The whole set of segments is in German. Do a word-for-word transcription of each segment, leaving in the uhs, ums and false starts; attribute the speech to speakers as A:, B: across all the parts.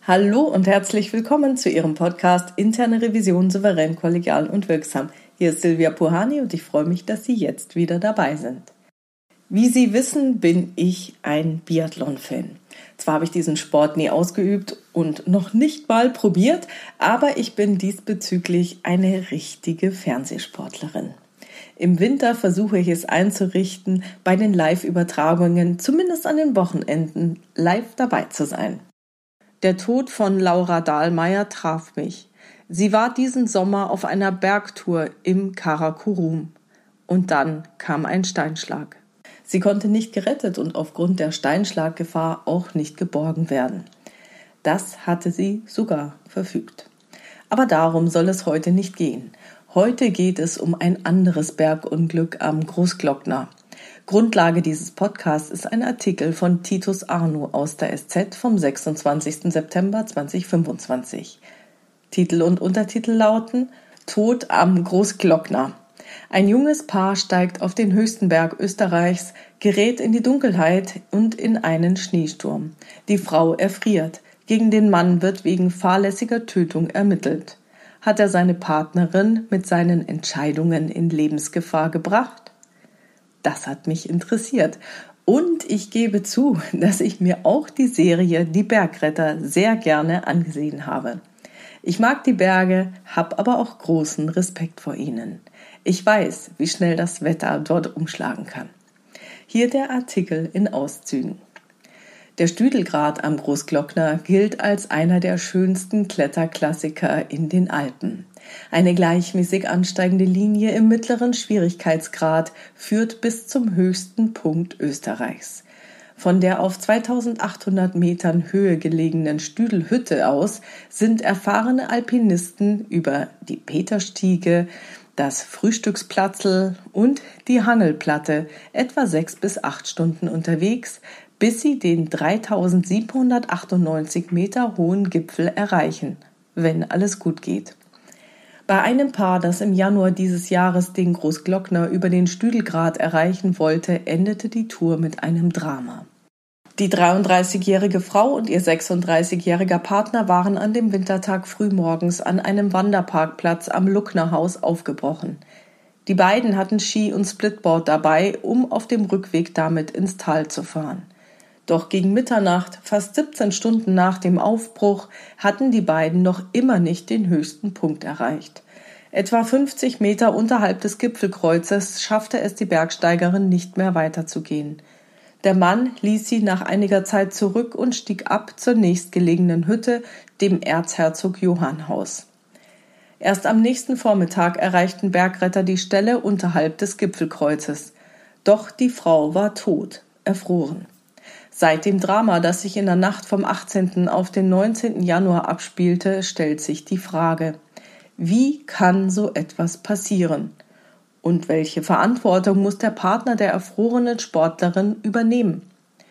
A: Hallo und herzlich willkommen zu Ihrem Podcast Interne Revision souverän, kollegial und wirksam. Hier ist Silvia Puhani und ich freue mich, dass Sie jetzt wieder dabei sind. Wie Sie wissen, bin ich ein Biathlon-Fan. Zwar habe ich diesen Sport nie ausgeübt und noch nicht mal probiert, aber ich bin diesbezüglich eine richtige Fernsehsportlerin. Im Winter versuche ich es einzurichten, bei den Live-Übertragungen, zumindest an den Wochenenden, live dabei zu sein. Der Tod von Laura Dahlmeier traf mich. Sie war diesen Sommer auf einer Bergtour im Karakorum. Und dann kam ein Steinschlag. Sie konnte nicht gerettet und aufgrund der Steinschlaggefahr auch nicht geborgen werden. Das hatte sie sogar verfügt. Aber darum soll es heute nicht gehen. Heute geht es um ein anderes Bergunglück am Großglockner. Grundlage dieses Podcasts ist ein Artikel von Titus Arno aus der S Z vom sechsundzwanzigsten September zweitausendfünfundzwanzig. Titel und Untertitel lauten: Tod am Großglockner. Ein junges Paar steigt auf den höchsten Berg Österreichs, gerät in die Dunkelheit und in einen Schneesturm. Die Frau erfriert. Gegen den Mann wird wegen fahrlässiger Tötung ermittelt. Hat er seine Partnerin mit seinen Entscheidungen in Lebensgefahr gebracht? Das hat mich interessiert. Und ich gebe zu, dass ich mir auch die Serie Die Bergretter sehr gerne angesehen habe. Ich mag die Berge, habe aber auch großen Respekt vor ihnen. Ich weiß, wie schnell das Wetter dort umschlagen kann. Hier der Artikel in Auszügen. Der Stüdelgrat am Großglockner gilt als einer der schönsten Kletterklassiker in den Alpen. Eine gleichmäßig ansteigende Linie im mittleren Schwierigkeitsgrad führt bis zum höchsten Punkt Österreichs. Von der auf zweitausendachthundert Metern Höhe gelegenen Stüdelhütte aus sind erfahrene Alpinisten über die Peterstiege, das Frühstücksplatzl und die Hangelplatte etwa sechs bis acht Stunden unterwegs, bis sie den dreitausendsiebenhundertachtundneunzig Meter hohen Gipfel erreichen, wenn alles gut geht. Bei einem Paar, das im Januar dieses Jahres den Großglockner über den Stüdelgrat erreichen wollte, endete die Tour mit einem Drama. Die dreiunddreißigjährige Frau und ihr sechsunddreißigjähriger Partner waren an dem Wintertag frühmorgens an einem Wanderparkplatz am Lucknerhaus aufgebrochen. Die beiden hatten Ski und Splitboard dabei, um auf dem Rückweg damit ins Tal zu fahren. Doch gegen Mitternacht, fast siebzehn Stunden nach dem Aufbruch, hatten die beiden noch immer nicht den höchsten Punkt erreicht. Etwa fünfzig Meter unterhalb des Gipfelkreuzes schaffte es die Bergsteigerin nicht mehr weiterzugehen. Der Mann ließ sie nach einiger Zeit zurück und stieg ab zur nächstgelegenen Hütte, dem Erzherzog-Johann-Haus. Erst am nächsten Vormittag erreichten Bergretter die Stelle unterhalb des Gipfelkreuzes. Doch die Frau war tot, erfroren. Seit dem Drama, das sich in der Nacht vom achtzehnten auf den neunzehnten Januar abspielte, stellt sich die Frage: Wie kann so etwas passieren? Und welche Verantwortung muss der Partner der erfrorenen Sportlerin übernehmen?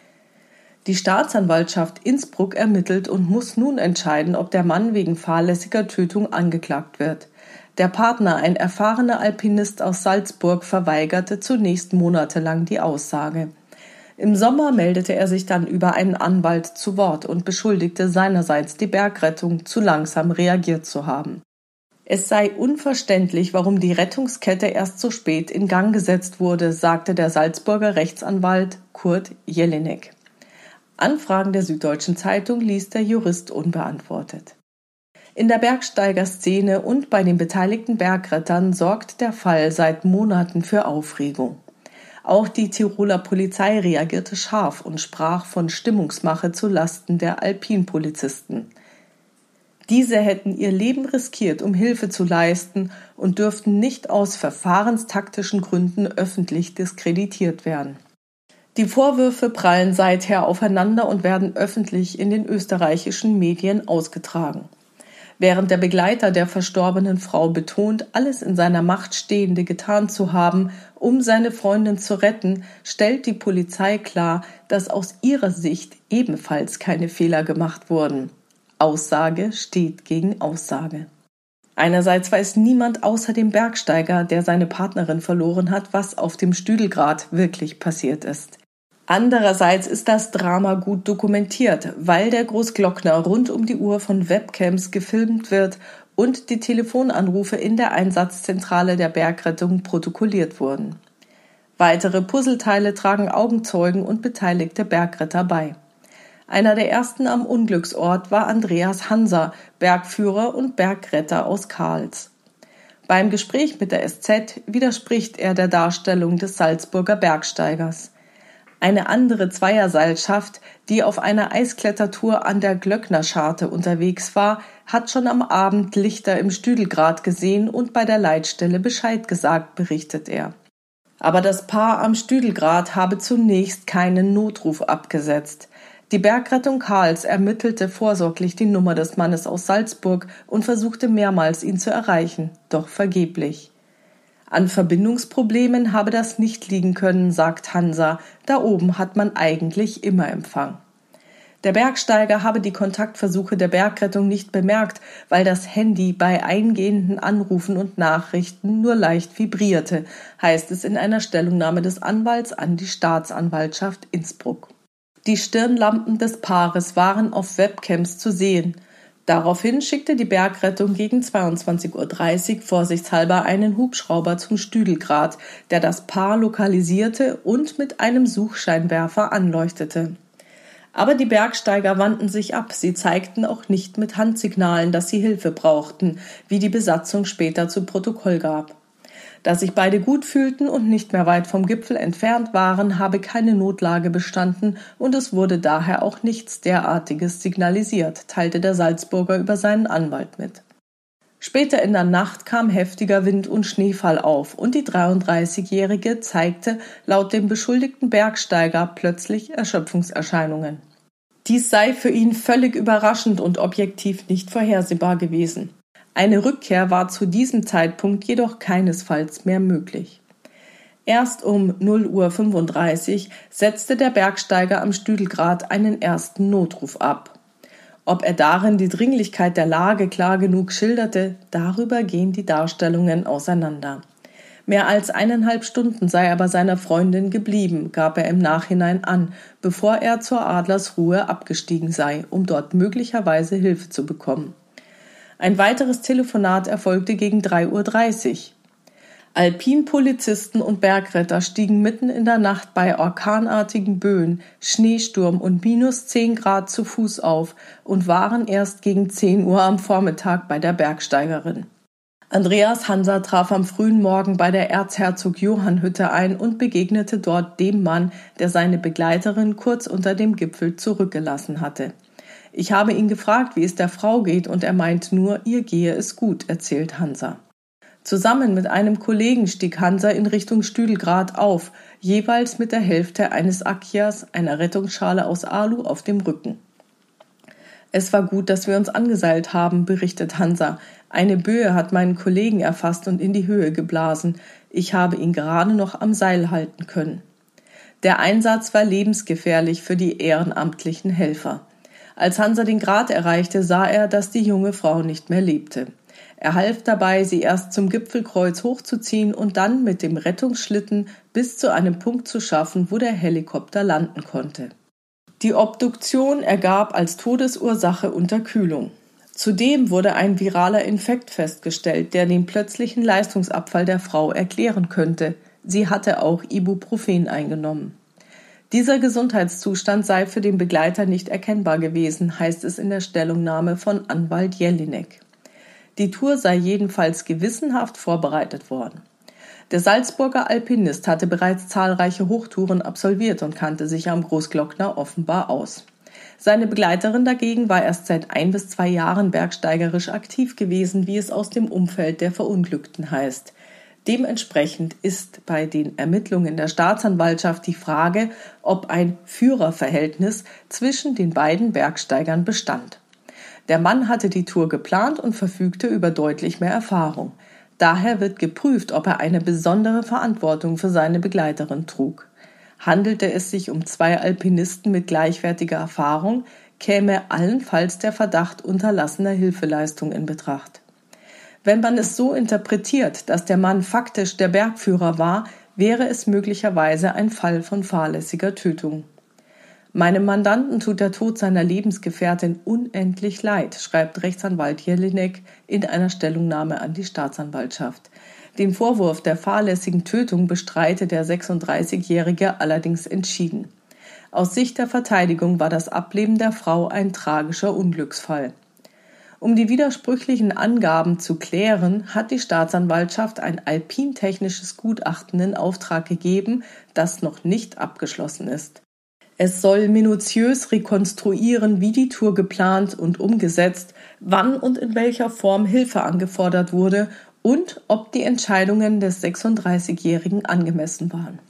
A: Die Staatsanwaltschaft Innsbruck ermittelt und muss nun entscheiden, ob der Mann wegen fahrlässiger Tötung angeklagt wird. Der Partner, ein erfahrener Alpinist aus Salzburg, verweigerte zunächst monatelang die Aussage. Im Sommer meldete er sich dann über einen Anwalt zu Wort und beschuldigte seinerseits die Bergrettung, zu langsam reagiert zu haben. Es sei unverständlich, warum die Rettungskette erst so spät in Gang gesetzt wurde, sagte der Salzburger Rechtsanwalt Kurt Jelinek. Anfragen der Süddeutschen Zeitung ließ der Jurist unbeantwortet. In der Bergsteigerszene und bei den beteiligten Bergrettern sorgt der Fall seit Monaten für Aufregung. Auch die Tiroler Polizei reagierte scharf und sprach von Stimmungsmache zu Lasten der Alpinpolizisten. Diese hätten ihr Leben riskiert, um Hilfe zu leisten und dürften nicht aus verfahrenstaktischen Gründen öffentlich diskreditiert werden. Die Vorwürfe prallen seither aufeinander und werden öffentlich in den österreichischen Medien ausgetragen. Während der Begleiter der verstorbenen Frau betont, alles in seiner Macht Stehende getan zu haben, um seine Freundin zu retten, stellt die Polizei klar, dass aus ihrer Sicht ebenfalls keine Fehler gemacht wurden. Aussage steht gegen Aussage. Einerseits weiß niemand außer dem Bergsteiger, der seine Partnerin verloren hat, was auf dem Stüdelgrat wirklich passiert ist. Andererseits ist das Drama gut dokumentiert, weil der Großglockner rund um die Uhr von Webcams gefilmt wird und die Telefonanrufe in der Einsatzzentrale der Bergrettung protokolliert wurden. Weitere Puzzleteile tragen Augenzeugen und beteiligte Bergretter bei. Einer der ersten am Unglücksort war Andreas Hanser, Bergführer und Bergretter aus Karls. Beim Gespräch mit der S Z widerspricht er der Darstellung des Salzburger Bergsteigers. Eine andere Zweierseilschaft, die auf einer Eisklettertour an der Glöcknerscharte unterwegs war, hat schon am Abend Lichter im Stüdelgrat gesehen und bei der Leitstelle Bescheid gesagt, berichtet er. Aber das Paar am Stüdelgrat habe zunächst keinen Notruf abgesetzt. Die Bergrettung Karls ermittelte vorsorglich die Nummer des Mannes aus Salzburg und versuchte mehrmals, ihn zu erreichen, doch vergeblich. An Verbindungsproblemen habe das nicht liegen können, sagt Hanser, da oben hat man eigentlich immer Empfang. Der Bergsteiger habe die Kontaktversuche der Bergrettung nicht bemerkt, weil das Handy bei eingehenden Anrufen und Nachrichten nur leicht vibrierte, heißt es in einer Stellungnahme des Anwalts an die Staatsanwaltschaft Innsbruck. Die Stirnlampen des Paares waren auf Webcams zu sehen. Daraufhin schickte die Bergrettung gegen zweiundzwanzig Uhr dreißig vorsichtshalber einen Hubschrauber zum Stüdelgrat, der das Paar lokalisierte und mit einem Suchscheinwerfer anleuchtete. Aber die Bergsteiger wandten sich ab, sie zeigten auch nicht mit Handsignalen, dass sie Hilfe brauchten, wie die Besatzung später zu Protokoll gab. Da sich beide gut fühlten und nicht mehr weit vom Gipfel entfernt waren, habe keine Notlage bestanden und es wurde daher auch nichts derartiges signalisiert, teilte der Salzburger über seinen Anwalt mit. Später in der Nacht kam heftiger Wind und Schneefall auf und die dreiunddreißigjährige zeigte laut dem beschuldigten Bergsteiger plötzlich Erschöpfungserscheinungen. Dies sei für ihn völlig überraschend und objektiv nicht vorhersehbar gewesen. Eine Rückkehr war zu diesem Zeitpunkt jedoch keinesfalls mehr möglich. Erst um null Uhr fünfunddreißig setzte der Bergsteiger am Stüdelgrat einen ersten Notruf ab. Ob er darin die Dringlichkeit der Lage klar genug schilderte, darüber gehen die Darstellungen auseinander. Mehr als eineinhalb Stunden sei er bei seiner Freundin geblieben, gab er im Nachhinein an, bevor er zur Adlersruhe abgestiegen sei, um dort möglicherweise Hilfe zu bekommen. Ein weiteres Telefonat erfolgte gegen drei Uhr dreißig. Alpinpolizisten und Bergretter stiegen mitten in der Nacht bei orkanartigen Böen, Schneesturm und minus zehn Grad zu Fuß auf und waren erst gegen zehn Uhr am Vormittag bei der Bergsteigerin. Andreas Hanser traf am frühen Morgen bei der Erzherzog-Johann-Hütte ein und begegnete dort dem Mann, der seine Begleiterin kurz unter dem Gipfel zurückgelassen hatte. Ich habe ihn gefragt, wie es der Frau geht, und er meint nur, ihr gehe es gut, erzählt Hanser. Zusammen mit einem Kollegen stieg Hanser in Richtung Stüdelgrat auf, jeweils mit der Hälfte eines Akias, einer Rettungsschale aus Alu, auf dem Rücken. Es war gut, dass wir uns angeseilt haben, berichtet Hanser. Eine Böe hat meinen Kollegen erfasst und in die Höhe geblasen. Ich habe ihn gerade noch am Seil halten können. Der Einsatz war lebensgefährlich für die ehrenamtlichen Helfer. Als Hanser den Grat erreichte, sah er, dass die junge Frau nicht mehr lebte. Er half dabei, sie erst zum Gipfelkreuz hochzuziehen und dann mit dem Rettungsschlitten bis zu einem Punkt zu schaffen, wo der Helikopter landen konnte. Die Obduktion ergab als Todesursache Unterkühlung. Zudem wurde ein viraler Infekt festgestellt, der den plötzlichen Leistungsabfall der Frau erklären könnte. Sie hatte auch Ibuprofen eingenommen. Dieser Gesundheitszustand sei für den Begleiter nicht erkennbar gewesen, heißt es in der Stellungnahme von Anwalt Jelinek. Die Tour sei jedenfalls gewissenhaft vorbereitet worden. Der Salzburger Alpinist hatte bereits zahlreiche Hochtouren absolviert und kannte sich am Großglockner offenbar aus. Seine Begleiterin dagegen war erst seit ein bis zwei Jahren bergsteigerisch aktiv gewesen, wie es aus dem Umfeld der Verunglückten heißt. Dementsprechend ist bei den Ermittlungen der Staatsanwaltschaft die Frage, ob ein Führerverhältnis zwischen den beiden Bergsteigern bestand. Der Mann hatte die Tour geplant und verfügte über deutlich mehr Erfahrung. Daher wird geprüft, ob er eine besondere Verantwortung für seine Begleiterin trug. Handelte es sich um zwei Alpinisten mit gleichwertiger Erfahrung, käme allenfalls der Verdacht unterlassener Hilfeleistung in Betracht. Wenn man es so interpretiert, dass der Mann faktisch der Bergführer war, wäre es möglicherweise ein Fall von fahrlässiger Tötung. Meinem Mandanten tut der Tod seiner Lebensgefährtin unendlich leid, schreibt Rechtsanwalt Jelinek in einer Stellungnahme an die Staatsanwaltschaft. Den Vorwurf der fahrlässigen Tötung bestreitet der sechsunddreißigjährige allerdings entschieden. Aus Sicht der Verteidigung war das Ableben der Frau ein tragischer Unglücksfall. Um die widersprüchlichen Angaben zu klären, hat die Staatsanwaltschaft ein alpintechnisches Gutachten in Auftrag gegeben, das noch nicht abgeschlossen ist. Es soll minutiös rekonstruieren, wie die Tour geplant und umgesetzt, wann und in welcher Form Hilfe angefordert wurde und ob die Entscheidungen des sechsunddreißigjährigen angemessen waren.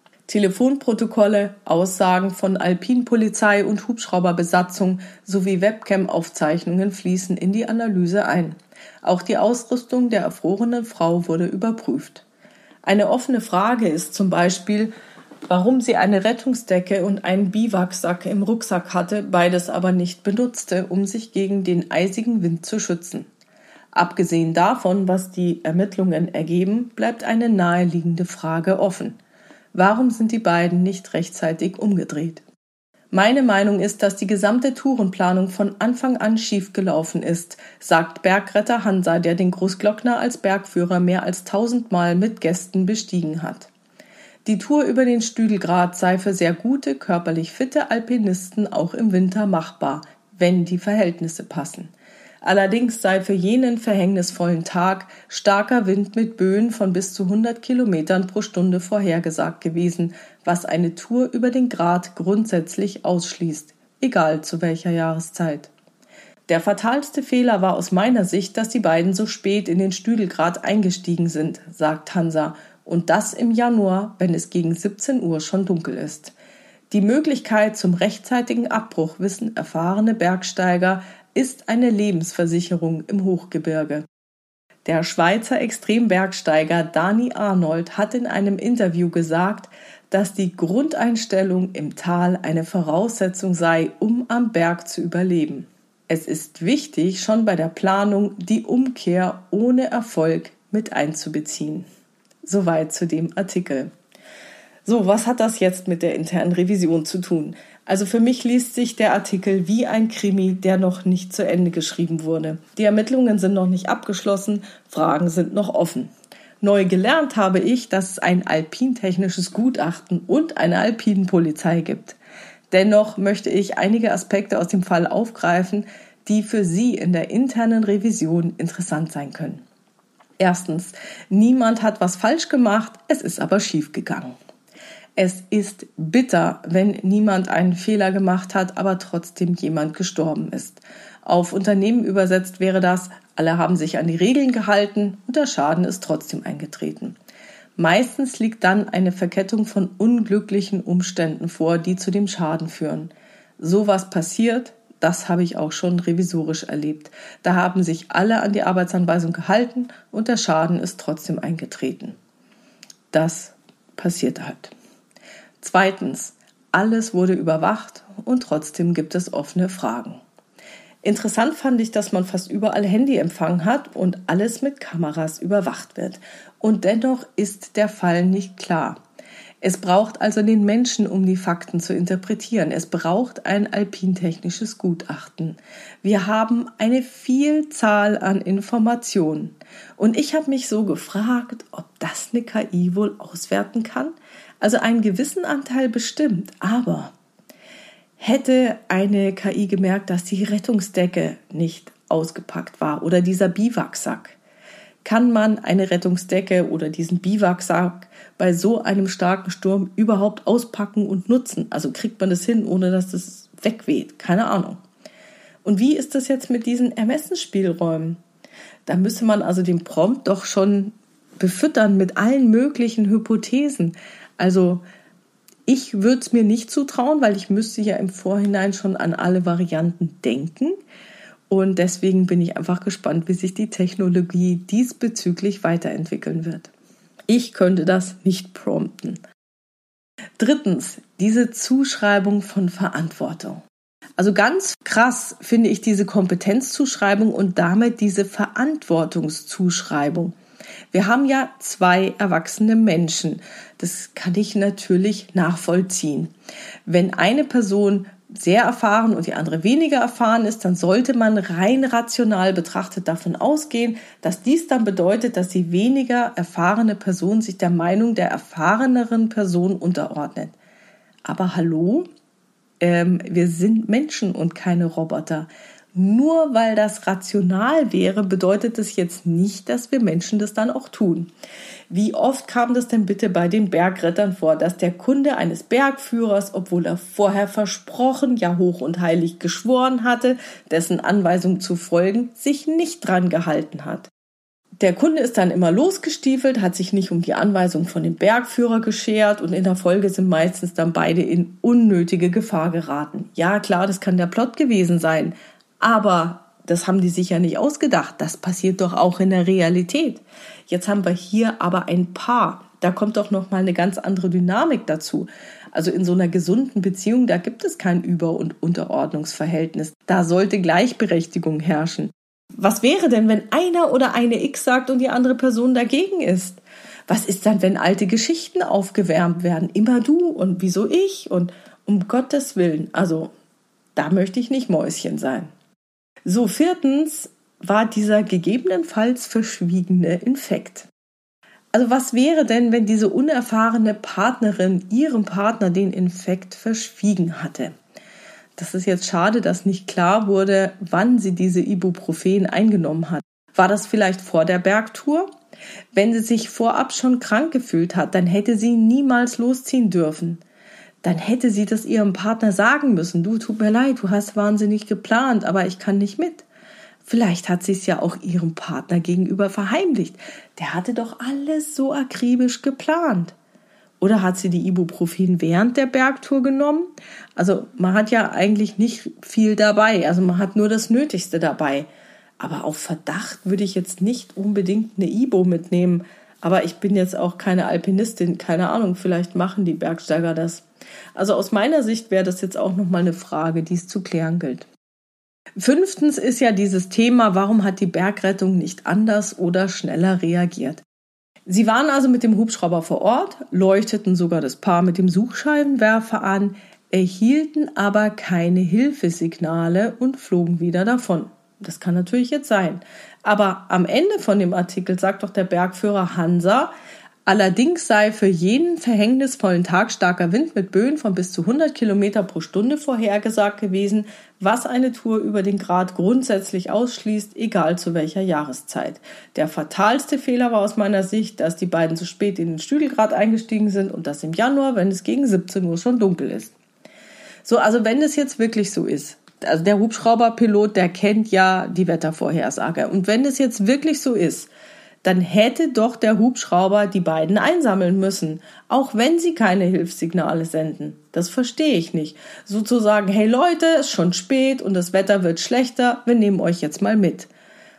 A: Telefonprotokolle, Aussagen von Alpinpolizei und Hubschrauberbesatzung sowie Webcam-Aufzeichnungen fließen in die Analyse ein. Auch die Ausrüstung der erfrorenen Frau wurde überprüft. Eine offene Frage ist zum Beispiel, warum sie eine Rettungsdecke und einen Biwaksack im Rucksack hatte, beides aber nicht benutzte, um sich gegen den eisigen Wind zu schützen. Abgesehen davon, was die Ermittlungen ergeben, bleibt eine naheliegende Frage offen. Warum sind die beiden nicht rechtzeitig umgedreht? Meine Meinung ist, dass die gesamte Tourenplanung von Anfang an schiefgelaufen ist, sagt Bergretter Hansa, der den Großglockner als Bergführer mehr als tausendmal mit Gästen bestiegen hat. Die Tour über den Stüdelgrat sei für sehr gute, körperlich fitte Alpinisten auch im Winter machbar, wenn die Verhältnisse passen. Allerdings sei für jenen verhängnisvollen Tag starker Wind mit Böen von bis zu hundert Kilometern pro Stunde vorhergesagt gewesen, was eine Tour über den Grat grundsätzlich ausschließt, egal zu welcher Jahreszeit. Der fatalste Fehler war aus meiner Sicht, dass die beiden so spät in den Stüdelgrat eingestiegen sind, sagt Hansa, und das im Januar, wenn es gegen siebzehn Uhr schon dunkel ist. Die Möglichkeit zum rechtzeitigen Abbruch wissen erfahrene Bergsteiger, ist eine Lebensversicherung im Hochgebirge. Der Schweizer Extrembergsteiger Dani Arnold hat in einem Interview gesagt, dass die Grundeinstellung im Tal eine Voraussetzung sei, um am Berg zu überleben. Es ist wichtig, schon bei der Planung die Umkehr ohne Erfolg mit einzubeziehen. Soweit zu dem Artikel. So, was hat das jetzt mit der internen Revision zu tun? Also für mich liest sich der Artikel wie ein Krimi, der noch nicht zu Ende geschrieben wurde. Die Ermittlungen sind noch nicht abgeschlossen, Fragen sind noch offen. Neu gelernt habe ich, dass es ein alpintechnisches Gutachten und eine Alpinpolizei gibt. Dennoch möchte ich einige Aspekte aus dem Fall aufgreifen, die für Sie in der internen Revision interessant sein können. Erstens, niemand hat was falsch gemacht, es ist aber schief gegangen. Es ist bitter, wenn niemand einen Fehler gemacht hat, aber trotzdem jemand gestorben ist. Auf Unternehmen übersetzt wäre das, alle haben sich an die Regeln gehalten und der Schaden ist trotzdem eingetreten. Meistens liegt dann eine Verkettung von unglücklichen Umständen vor, die zu dem Schaden führen. So was passiert, das habe ich auch schon revisorisch erlebt. Da haben sich alle an die Arbeitsanweisung gehalten und der Schaden ist trotzdem eingetreten. Das passiert halt. Zweitens, alles wurde überwacht und trotzdem gibt es offene Fragen. Interessant fand ich, dass man fast überall Handyempfang hat und alles mit Kameras überwacht wird. Und dennoch ist der Fall nicht klar. Es braucht also den Menschen, um die Fakten zu interpretieren. Es braucht ein alpintechnisches Gutachten. Wir haben eine Vielzahl an Informationen. Und ich habe mich so gefragt, ob das eine K I wohl auswerten kann. Also einen gewissen Anteil bestimmt, aber hätte eine K I gemerkt, dass die Rettungsdecke nicht ausgepackt war oder dieser Biwaksack, kann man eine Rettungsdecke oder diesen Biwaksack bei so einem starken Sturm überhaupt auspacken und nutzen? Also kriegt man das hin, ohne dass das wegweht? Keine Ahnung. Und wie ist das jetzt mit diesen Ermessensspielräumen? Da müsste man also den Prompt doch schon befüttern mit allen möglichen Hypothesen. Also ich würde es mir nicht zutrauen, weil ich müsste ja im Vorhinein schon an alle Varianten denken. Und deswegen bin ich einfach gespannt, wie sich die Technologie diesbezüglich weiterentwickeln wird. Ich könnte das nicht prompten. Drittens, diese Zuschreibung von Verantwortung. Also ganz krass finde ich diese Kompetenzzuschreibung und damit diese Verantwortungszuschreibung. Wir haben ja zwei erwachsene Menschen. Das kann ich natürlich nachvollziehen. Wenn eine Person sehr erfahren und die andere weniger erfahren ist, dann sollte man rein rational betrachtet davon ausgehen, dass dies dann bedeutet, dass die weniger erfahrene Person sich der Meinung der erfahreneren Person unterordnet. Aber hallo? Ähm, wir sind Menschen und keine Roboter. Nur weil das rational wäre, bedeutet das jetzt nicht, dass wir Menschen das dann auch tun. Wie oft kam das denn bitte bei den Bergrettern vor, dass der Kunde eines Bergführers, obwohl er vorher versprochen, ja hoch und heilig geschworen hatte, dessen Anweisung zu folgen, sich nicht dran gehalten hat? Der Kunde ist dann immer losgestiefelt, hat sich nicht um die Anweisung von dem Bergführer geschert und in der Folge sind meistens dann beide in unnötige Gefahr geraten. Ja klar, das kann der Plot gewesen sein, aber das haben die sich ja nicht ausgedacht. Das passiert doch auch in der Realität. Jetzt haben wir hier aber ein Paar. Da kommt doch noch mal eine ganz andere Dynamik dazu. Also in so einer gesunden Beziehung, da gibt es kein Über- und Unterordnungsverhältnis. Da sollte Gleichberechtigung herrschen. Was wäre denn, wenn einer oder eine X sagt und die andere Person dagegen ist? Was ist dann, wenn alte Geschichten aufgewärmt werden? Immer du und wieso ich und um Gottes Willen. Also da möchte ich nicht Mäuschen sein. So, viertens war dieser gegebenenfalls verschwiegene Infekt. Also was wäre denn, wenn diese unerfahrene Partnerin ihrem Partner den Infekt verschwiegen hatte? Das ist jetzt schade, dass nicht klar wurde, wann sie diese Ibuprofen eingenommen hat. War das vielleicht vor der Bergtour? Wenn sie sich vorab schon krank gefühlt hat, dann hätte sie niemals losziehen dürfen. Dann hätte sie das ihrem Partner sagen müssen. Du, tut mir leid, du hast wahnsinnig geplant, aber ich kann nicht mit. Vielleicht hat sie es ja auch ihrem Partner gegenüber verheimlicht. Der hatte doch alles so akribisch geplant. Oder hat sie die Ibuprofen während der Bergtour genommen? Also man hat ja eigentlich nicht viel dabei. Also man hat nur das Nötigste dabei. Aber auf Verdacht würde ich jetzt nicht unbedingt eine Ibo mitnehmen. Aber ich bin jetzt auch keine Alpinistin. Keine Ahnung, vielleicht machen die Bergsteiger das. Also aus meiner Sicht wäre das jetzt auch nochmal eine Frage, die es zu klären gilt. Fünftens ist ja dieses Thema, warum hat die Bergrettung nicht anders oder schneller reagiert? Sie waren also mit dem Hubschrauber vor Ort, leuchteten sogar das Paar mit dem Suchscheinwerfer an, erhielten aber keine Hilfesignale und flogen wieder davon. Das kann natürlich jetzt sein. Aber am Ende von dem Artikel sagt doch der Bergführer Hansa, allerdings sei für jeden verhängnisvollen Tag starker Wind mit Böen von bis zu hundert Kilometer pro Stunde vorhergesagt gewesen, was eine Tour über den Grat grundsätzlich ausschließt, egal zu welcher Jahreszeit. Der fatalste Fehler war aus meiner Sicht, dass die beiden zu spät in den Stüdelgrat eingestiegen sind und das im Januar, wenn es gegen siebzehn Uhr schon dunkel ist. So, also wenn es jetzt wirklich so ist, also der Hubschrauberpilot, der kennt ja die Wettervorhersage und wenn es jetzt wirklich so ist, dann hätte doch der Hubschrauber die beiden einsammeln müssen, auch wenn sie keine Hilfssignale senden. Das verstehe ich nicht. Sozusagen, hey Leute, es ist schon spät und das Wetter wird schlechter, wir nehmen euch jetzt mal mit.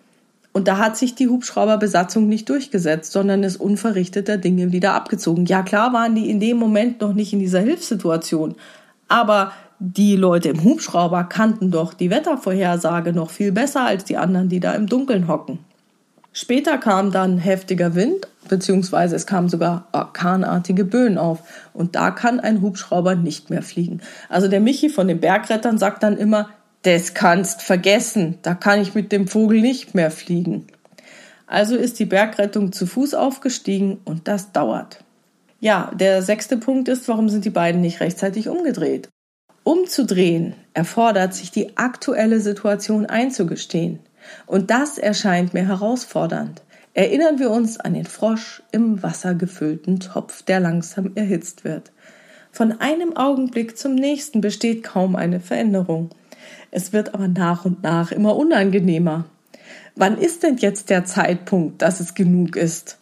A: Und da hat sich die Hubschrauberbesatzung nicht durchgesetzt, sondern ist unverrichteter Dinge wieder abgezogen. Ja klar waren die in dem Moment noch nicht in dieser Hilfssituation, aber die Leute im Hubschrauber kannten doch die Wettervorhersage noch viel besser als die anderen, die da im Dunkeln hocken. Später kam dann heftiger Wind, beziehungsweise es kamen sogar orkanartige Böen auf. Und da kann ein Hubschrauber nicht mehr fliegen. Also der Michi von den Bergrettern sagt dann immer, das kannst vergessen, da kann ich mit dem Vogel nicht mehr fliegen. Also ist die Bergrettung zu Fuß aufgestiegen und das dauert. Ja, der sechste Punkt ist, warum sind die beiden nicht rechtzeitig umgedreht? Umzudrehen erfordert, sich die aktuelle Situation einzugestehen. Und das erscheint mir herausfordernd. Erinnern wir uns an den Frosch im wassergefüllten Topf, der langsam erhitzt wird. Von einem Augenblick zum nächsten besteht kaum eine Veränderung. Es wird aber nach und nach immer unangenehmer. Wann ist denn jetzt der Zeitpunkt, dass es genug ist?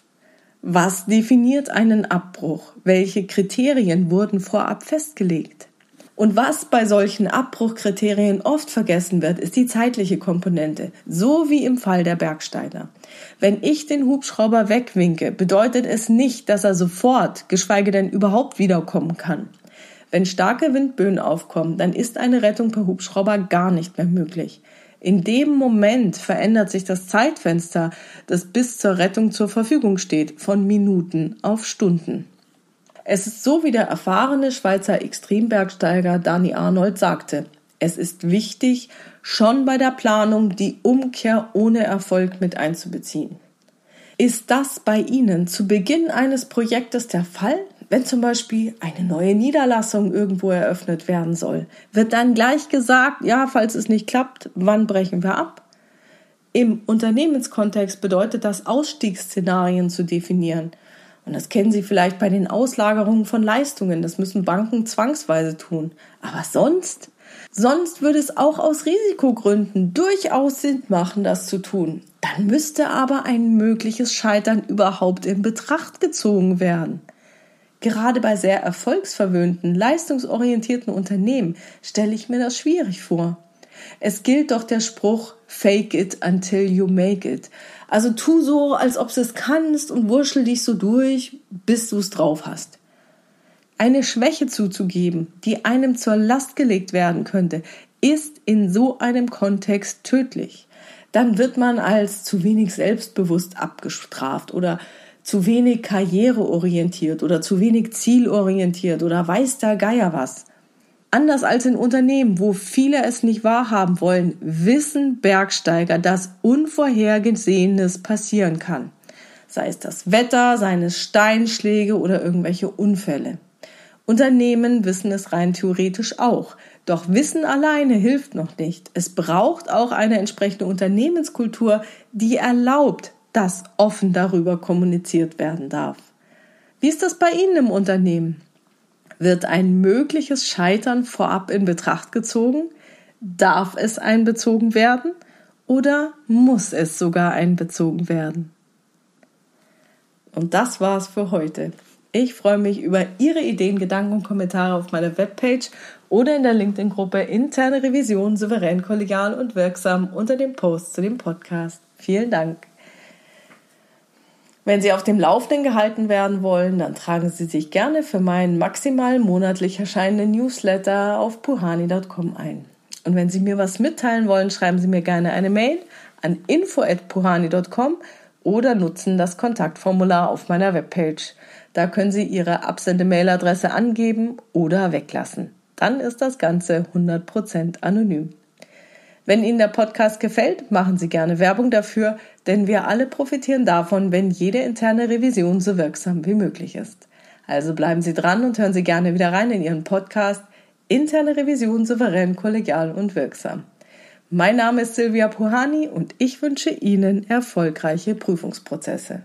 A: Was definiert einen Abbruch? Welche Kriterien wurden vorab festgelegt? Und was bei solchen Abbruchkriterien oft vergessen wird, ist die zeitliche Komponente, so wie im Fall der Bergsteiger. Wenn ich den Hubschrauber wegwinke, bedeutet es nicht, dass er sofort, geschweige denn überhaupt wiederkommen kann. Wenn starke Windböen aufkommen, dann ist eine Rettung per Hubschrauber gar nicht mehr möglich. In dem Moment verändert sich das Zeitfenster, das bis zur Rettung zur Verfügung steht, von Minuten auf Stunden. Es ist so, wie der erfahrene Schweizer Extrembergsteiger Dani Arnold sagte: Es ist wichtig, schon bei der Planung die Umkehr ohne Erfolg mit einzubeziehen. Ist das bei Ihnen zu Beginn eines Projektes der Fall? Wenn zum Beispiel eine neue Niederlassung irgendwo eröffnet werden soll, wird dann gleich gesagt, ja, falls es nicht klappt, wann brechen wir ab? Im Unternehmenskontext bedeutet das, Ausstiegsszenarien zu definieren. Und das kennen Sie vielleicht bei den Auslagerungen von Leistungen. Das müssen Banken zwangsweise tun. Aber sonst? Sonst würde es auch aus Risikogründen durchaus Sinn machen, das zu tun. Dann müsste aber ein mögliches Scheitern überhaupt in Betracht gezogen werden. Gerade bei sehr erfolgsverwöhnten, leistungsorientierten Unternehmen stelle ich mir das schwierig vor. Es gilt doch der Spruch "Fake it until you make it". Also tu so, als ob du es kannst und wurschel dich so durch, bis du es drauf hast. Eine Schwäche zuzugeben, die einem zur Last gelegt werden könnte, ist in so einem Kontext tödlich. Dann wird man als zu wenig selbstbewusst abgestraft oder zu wenig karriereorientiert oder zu wenig zielorientiert oder weiß der Geier was. Anders als in Unternehmen, wo viele es nicht wahrhaben wollen, wissen Bergsteiger, dass Unvorhergesehenes passieren kann. Sei es das Wetter, seien es Steinschläge oder irgendwelche Unfälle. Unternehmen wissen es rein theoretisch auch. Doch Wissen alleine hilft noch nicht. Es braucht auch eine entsprechende Unternehmenskultur, die erlaubt, dass offen darüber kommuniziert werden darf. Wie ist das bei Ihnen im Unternehmen? Wird ein mögliches Scheitern vorab in Betracht gezogen? Darf es einbezogen werden? Oder muss es sogar einbezogen werden? Und das war's für heute. Ich freue mich über Ihre Ideen, Gedanken und Kommentare auf meiner Webpage oder in der LinkedIn-Gruppe Interne Revision souverän, kollegial und wirksam unter dem Post zu dem Podcast. Vielen Dank. Wenn Sie auf dem Laufenden gehalten werden wollen, dann tragen Sie sich gerne für meinen maximal monatlich erscheinenden Newsletter auf puhani Punkt com ein. Und wenn Sie mir was mitteilen wollen, schreiben Sie mir gerne eine Mail an info at puhani Punkt com oder nutzen das Kontaktformular auf meiner Webpage. Da können Sie Ihre Absende-Mail-Adresse angeben oder weglassen. Dann ist das Ganze hundert Prozent anonym. Wenn Ihnen der Podcast gefällt, machen Sie gerne Werbung dafür, denn wir alle profitieren davon, wenn jede interne Revision so wirksam wie möglich ist. Also bleiben Sie dran und hören Sie gerne wieder rein in Ihren Podcast Interne Revision souverän, kollegial und wirksam. Mein Name ist Silvia Puhani und ich wünsche Ihnen erfolgreiche Prüfungsprozesse.